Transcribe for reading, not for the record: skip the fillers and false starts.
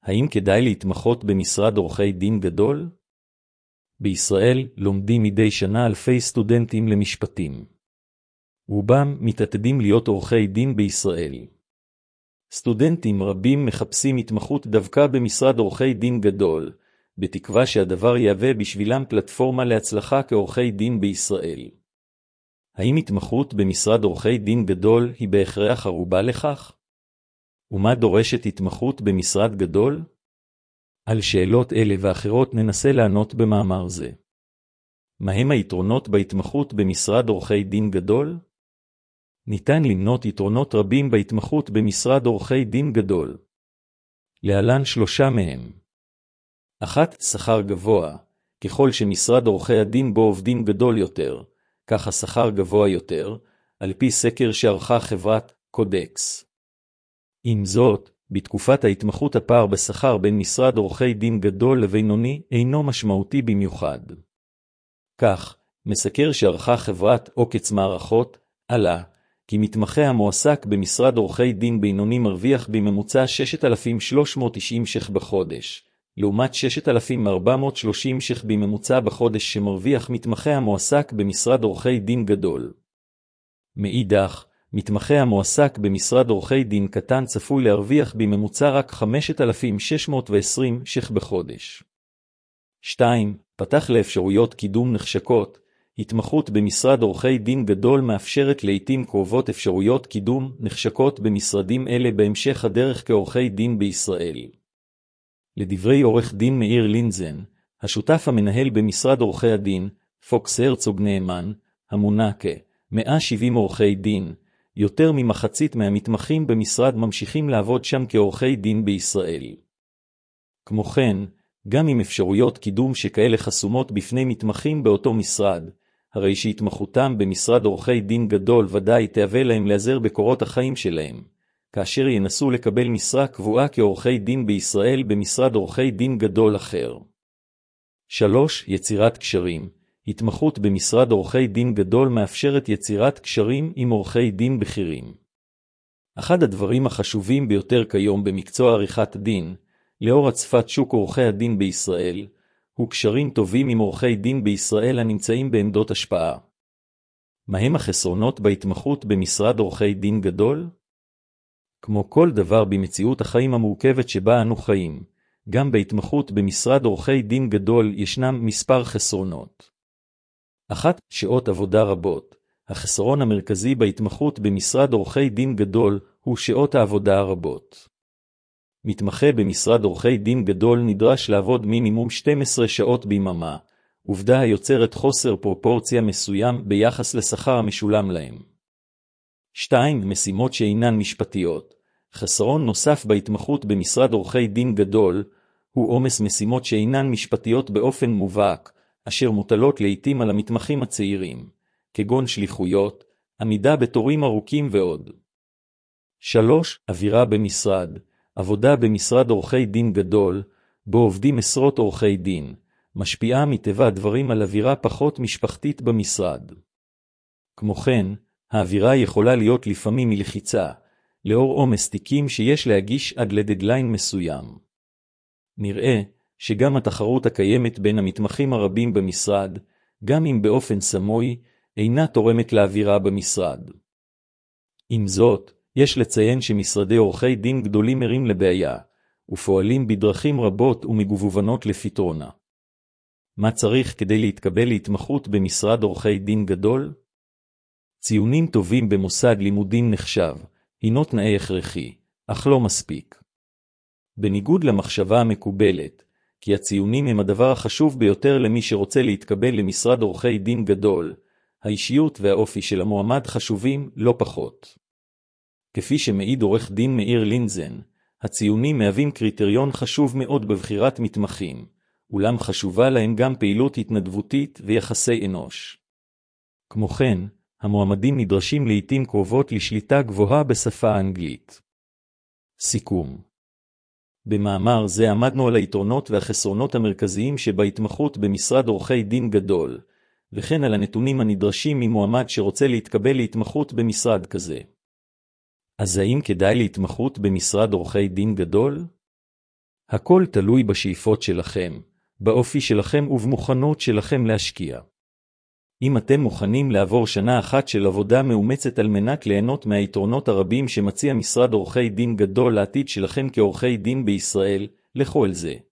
האם כדאי להתמחות במשרד עורכי דין גדול? בישראל לומדים מדי שנה אלפי סטודנטים למשפטים. רובם מתעתדים להיות עורכי דין בישראל. סטודנטים רבים מחפשים התמחות דווקא במשרד עורכי דין גדול, בתקווה שהדבר יהווה בשבילם פלטפורמה להצלחה כעורכי דין בישראל. האם התמחות במשרד עורכי דין גדול היא בהכרח ערובה לכך? ומה דורשת התמחות במשרד גדול? על שאלות אלה ואחרות ננסה לענות במאמר זה. מהם היתרונות בהתמחות במשרד עורכי דין גדול? ניתן למנות יתרונות רבים בהתמחות במשרד עורכי דין גדול. להלן 3 מהם. 1. שכר גבוה. ככל שמשרד עורכי הדין בו עובדים גדול יותר, כך השכר גבוה יותר, על פי סקר שערכה חברת קודקס. עם זאת, בתקופת ההתמחות הפער בשכר בין משרד עורכי דין גדול לבינוני אינו משמעותי במיוחד. כך, מסקר שערכה חברת עוקץ מערכות, עלה, כי מתמחה המועסק במשרד עורכי דין בינוני מרוויח בממוצע 6,390 ש"ח בחודש, לעומת 6,430 ש"ח בממוצע בחודש שמרוויח מתמחה המועסק במשרד עורכי דין גדול. מאידך, מתמחה המועסק במשרד עורכי דין קטן צפוי להרוויח בממוצע רק 5,620 ש"ח בחודש. 2. פתח לאפשרויות קידום נחשקות. התמחות במשרד עורכי דין גדול מאפשרת לעתים קרובות אפשרויות קידום נחשקות במשרדים אלה בהמשך הדרך כעורכי דין בישראל. לדברי עורך דין מאיר לינזן, השותף המנהל במשרד עורכי הדין, פוקס הרצוג נאמן, המונה כ-170 עורכי דין, יותר ממחצית מהמתמחים במשרד ממשיכים לעבוד שם כעורכי דין בישראל. כמו כן, גם עם אפשרויות קידום שכאלה חסומות בפני מתמחים באותו משרד, הרי שהתמחותם במשרד עורכי דין גדול ודאי תהווה להם לעזר בקורות החיים שלהם, כאשר ינסו לקבל משרה קבועה כעורכי דין בישראל במשרד עורכי דין גדול אחר. 3. יצירת קשרים. התמחות במשרד עורכי דין גדול מאפשרת יצירת קשרים עם עורכי דין בכירים. אחד הדברים החשובים ביותר כיום במקצוע עריכת דין, לאור הצפת שוק עורכי הדין בישראל, הוא קשרים טובים עם עורכי דין בישראל הנמצאים בעמדות השפעה. מהם החסרונות בהתמחות במשרד עורכי דין גדול? כמו כל דבר במציאות החיים המורכבת שבה אנו חיים, גם בהתמחות במשרד עורכי דין גדול ישנם מספר חסרונות. 1. שעות עבודה רבות. החסרון המרכזי בהתמחות במשרד עורכי דין גדול הוא שעות העבודה הרבות. מתמחה במשרד עורכי דין גדול נדרש לעבוד מינימום 12 שעות ביממה, עובדה היוצרת חוסר פרופורציה מסוים ביחס לשכר המשולם להם. 2. משימות שאינן משפטיות. חסרון נוסף בהתמחות במשרד עורכי דין גדול הוא עומס משימות שאינן משפטיות באופן מובהק, אשר מוטלות לעתים על המתמחים הצעירים, כגון שליחויות, עמידה בתורים ארוכים ועוד. 3. אווירה במשרד. עבודה במשרד עורכי דין גדול, בו עובדים עשרות עורכי דין, משפיעה מטבע הדברים על אווירה פחות משפחתית במשרד. כמו כן, האווירה יכולה להיות לפעמים מלחיצה, לאור עומס תיקים שיש להגיש עד לדדליין מסוים. נראה שגם התחרות הקיימת בין המתמחים הרבים במשרד, גם אם באופן סמוי, אינה תורמת לאווירה במשרד. עם זאת, יש לציין שמשרדי עורכי דין גדולים ערים לבעיה, ופועלים בדרכים רבות ומגוונות לפתרונה. מה צריך כדי להתקבל להתמחות במשרד עורכי דין גדול? ציונים טובים במוסד לימודים נחשב, הינו תנאי הכרחי, אך לא מספיק. בניגוד למחשבה המקובלת, כי הציונים הם הדבר החשוב ביותר למי שרוצה להתקבל למשרד עורכי דין גדול, האישיות והאופי של המועמד חשובים לא פחות. כפי שמעיד עורך דין מאיר לינזן, הציונים מהווים קריטריון חשוב מאוד בבחירת מתמחים, אולם חשובה להם גם פעילות התנדבותית ויחסי אנוש. כמו כן, המועמדים נדרשים לעתים קרובות לשליטה גבוהה בשפה האנגלית. סיכום. במאמר זה עמדנו על היתרונות והחסרונות המרכזיים שבהתמחות במשרד עורכי דין גדול, וכן על הנתונים הנדרשים ממועמד שרוצה להתקבל להתמחות במשרד כזה. אז האם כדאי להתמחות במשרד עורכי דין גדול? הכל תלוי בשאיפות שלכם, באופי שלכם ובמוכנות שלכם להשקיע. אם אתם מוכנים לעבור שנה אחת של עבודה מאומצת על מנת ליהנות מהיתרונות הרבים שמציע משרד עורכי דין גדול לעתיד שלכם כעורכי דין בישראל, לכו על זה.